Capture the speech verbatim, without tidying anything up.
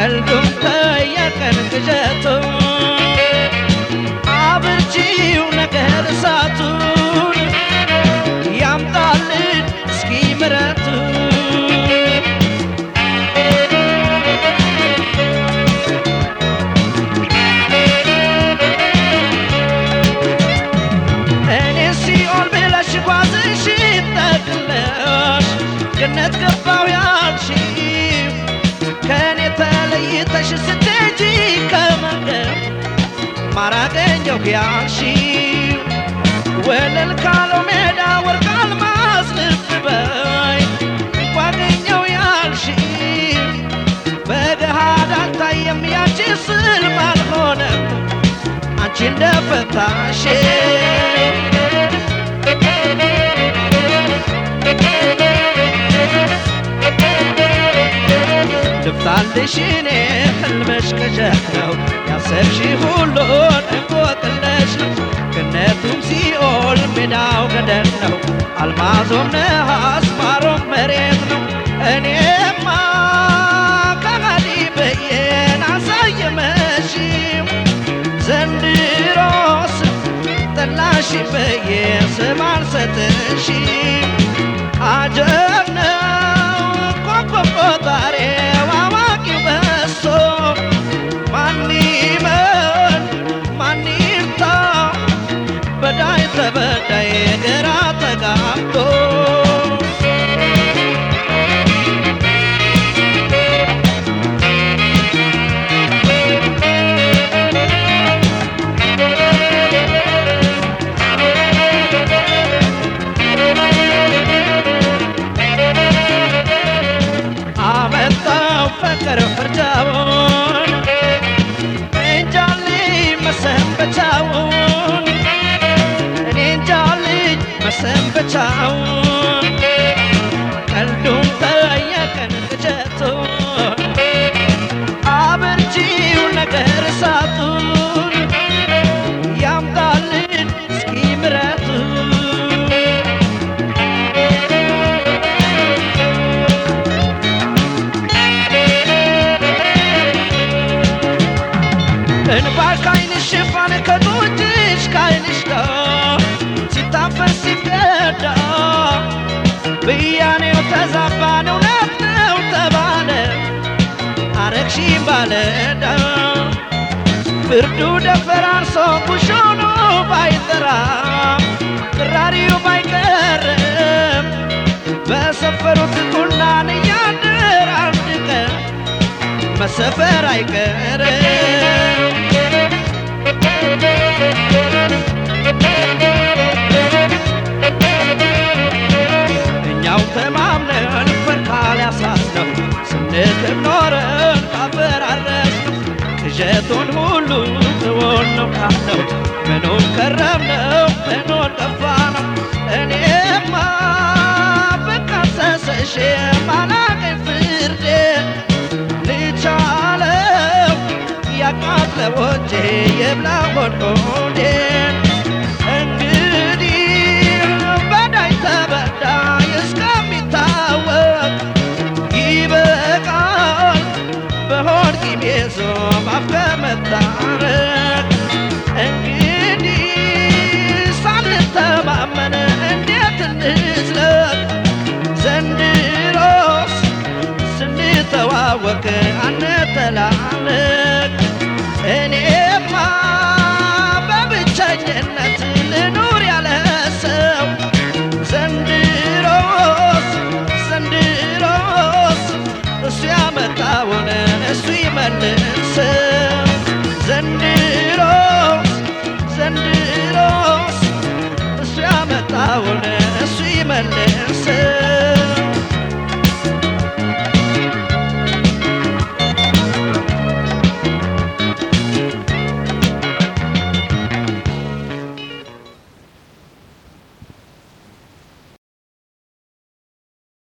ቀልዱም በየቀን ቅዠቱ አብርቺው ነገር እሳቱን ያምጣልን እስኪ ምሕረቱን ገነት ገባው ያልሽው ከኔ ተለይተሽ ስትሄጂ ከመንገድ ማራገኘው ያልሽው ወለል ካለው ሜዳ ወርቅ አልማዝ ልብ በይ ጓደኛው ያልሽው በገሃድ አልታየም ያንቺ ስልም አልሆነም አንቺ እንደፈታሽ ልፍታልሽኔ ህልምሽ ቅዠት ነው ያሰብሽ ሁሉን እንቆቅልሽ ነው ገነቱም ሲኦል ሜዳው ገደል ነው አልማዞም ነሐስ ማሮም መሬት ነው እኔማ ከሃዲ በየን አሳየመሽም ዘንድሮስ ጠላሽ በየን ስም አልሰጥሽም አጀብ ነው ኮከብ ቆጣሪው አዋቂው በሶ ማን ይመን ማን ይርታ በዳይ ተበዳይ ግራ ተጋብቶ ፍቅር ፍርጃውን እንጃሊ መሰንበቻውን እኔ እንጃሊ መሰንበቻውን ቀልዱን በየቀን ቅዠቱን አብርቺው ነገር እሳቱን ያምጣልን እስኪ ምሕረቱን እንባሽ ካይንሽ ሽፋን ከጡትሽ ካይንሽ ጋር ሲታፈስ ሲቀዳ ብያኔው ተዛባን እውነት ነው ተባለ አረግሽኝ ባለዳ ፍርዱ ደፈራርሶ ቡሾኑ ባይጠራም ቅራሪው ባይቀርም በሰፈሩት ቁናን እያድር አንድ ቀን መሰፈር አይቀርም እኛው ተማምነን ፈርካል ያሳስነው ስንትም ኖረን ካፈራረስነው ቅዠቱን ሁሉ ትወን ነው ካልነው ምኑን ከረምነው ምኑን ጠፋነው እኔማ በካሰሰሽ ማላቀኝ ፍርዴ ልቻለው ያቃጥለው እንጂ የብላ ሆድሆዴን እንግዲህ በዳይ ተበዳይ እስከሚታወቅ ይበቃል በሆድ ቂም ይዞ ማፍቀር መታረቅ እንግዲህ ሳንተማመን እንዴት እንዝለቅ ዘንድሮስ ስንተዋወቅ አንተላለቅ እኔማ በብቸኝነት ልኑር ያለ ሰው ዘንድሮስ ዘንድሮስ እሱ ያመጣውን እሱ ይመልሰው ዘንድሮስ ዘንድሮስ እሱ ያመጣውን እሱ ይመልሰው